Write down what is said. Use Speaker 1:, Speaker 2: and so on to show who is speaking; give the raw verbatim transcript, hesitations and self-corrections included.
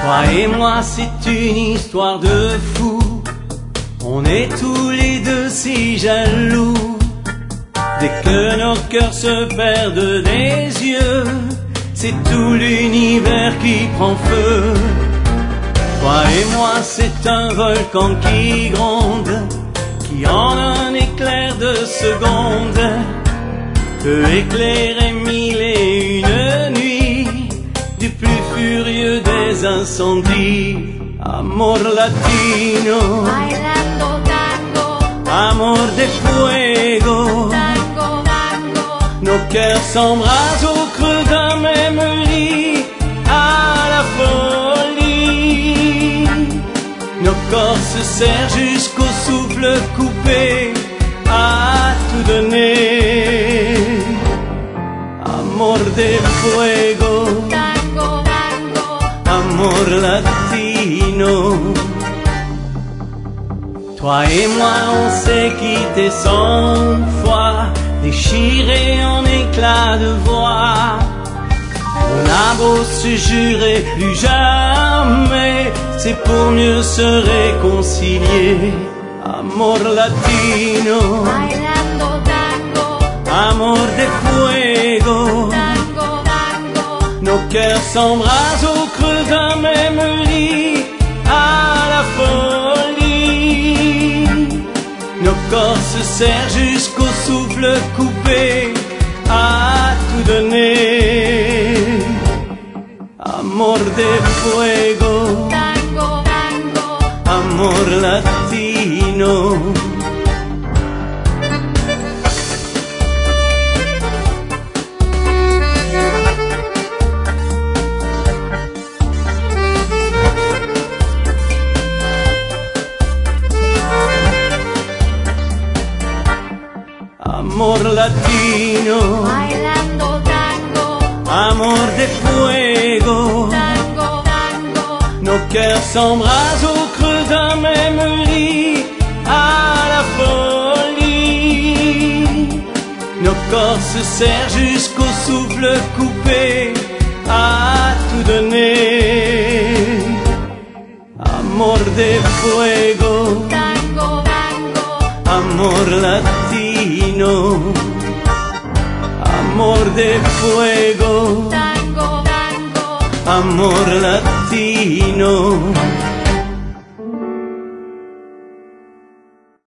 Speaker 1: Toi et moi c'est une histoire de fou. On est tous les deux si jaloux. Dès que nos cœurs se perdent des yeux, c'est tout l'univers qui prend feu. Toi et moi c'est un volcan qui gronde, qui en un éclair de seconde peut éclairer mille et une nuits du plus furieux des incendies. Amor latino,
Speaker 2: bailando tango,
Speaker 1: amor de fuego,
Speaker 2: tango, tango,
Speaker 1: nos cœurs s'embrassent au creux d'un même lit, à la folie. Nos corps se serrent jusqu'au souffle coupé, à tout donner. Amor de fuego,
Speaker 2: tango, tango,
Speaker 1: amor latino. Toi et moi on s'est quitté cent fois, déchirés en éclats de voix. On a beau se jurer plus jamais, c'est pour mieux se réconcilier. Amor latino,
Speaker 2: bailando tango,
Speaker 1: amor de fuego,
Speaker 2: tango, tango,
Speaker 1: nos cœurs s'embrassent au creux d'un même lit, à la folie. Nos corps se serrent jusqu'au souffle coupé, à tout donner. Amor de fuego,
Speaker 2: tango, tango,
Speaker 1: amor latino. Amor latino,
Speaker 2: bailando tango,
Speaker 1: amor de fuego,
Speaker 2: tango, tango,
Speaker 1: nos cœurs s'embrassent au creux d'un même lit, à la folie. Nos corps se serrent jusqu'au souffle coupé, à tout donner. Amor de fuego,
Speaker 2: tango, tango,
Speaker 1: amor latino. Amor de fuego,
Speaker 2: tango, tango,
Speaker 1: amor latino.